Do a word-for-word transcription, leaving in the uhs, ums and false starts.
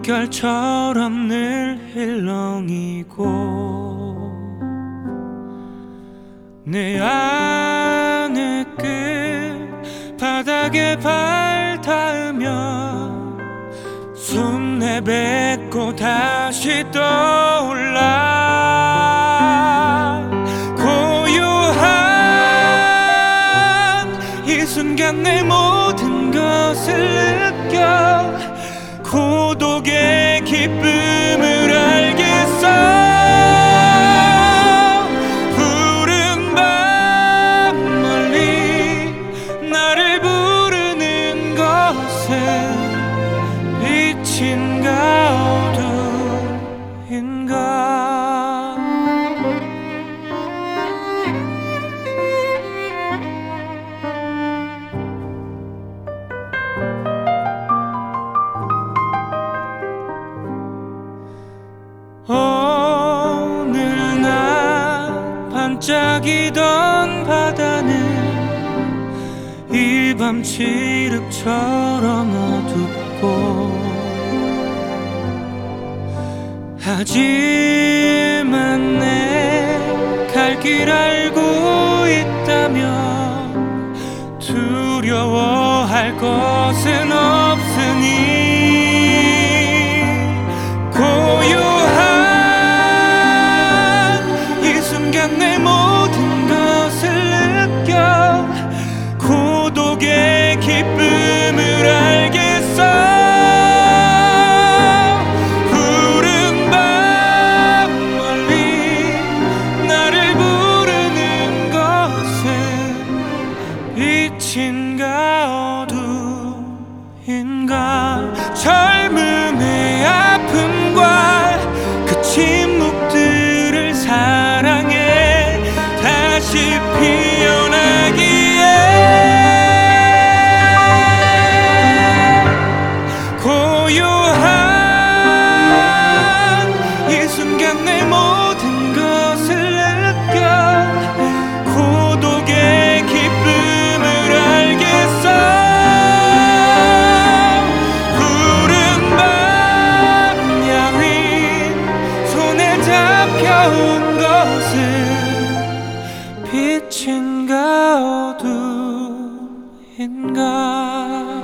물결처럼 늘 일렁이고 내 안의 끝 바닥에 발 닿으며 숨 내뱉고 다시 떠올라. 고요한 이 순간 내 모든 것을 느껴 고독의 기쁨을 알겠어. 푸른 밤 멀리 나를 부르는 것은 빛인가 어둠인가. 어느 날 반짝이던 바다는 이 밤 칠흑처럼 어둡고 하지만 내 갈 길 알고 있다면 두려워할 것은 없으니. 고요한 이 순간 내 모든 것을 느껴 고독의 기쁨을 알겠어. 빛인가 어둠인가. 젊음의 아픔과 그 침묵들을 사랑해 다시 피어나기에. 고요한 이 순간 내 모든 것을 느껴 고독의 기쁨을 알겠어. 푸른 밤 야윈 손에 잡혀온 것은 빛인가 어둠인가.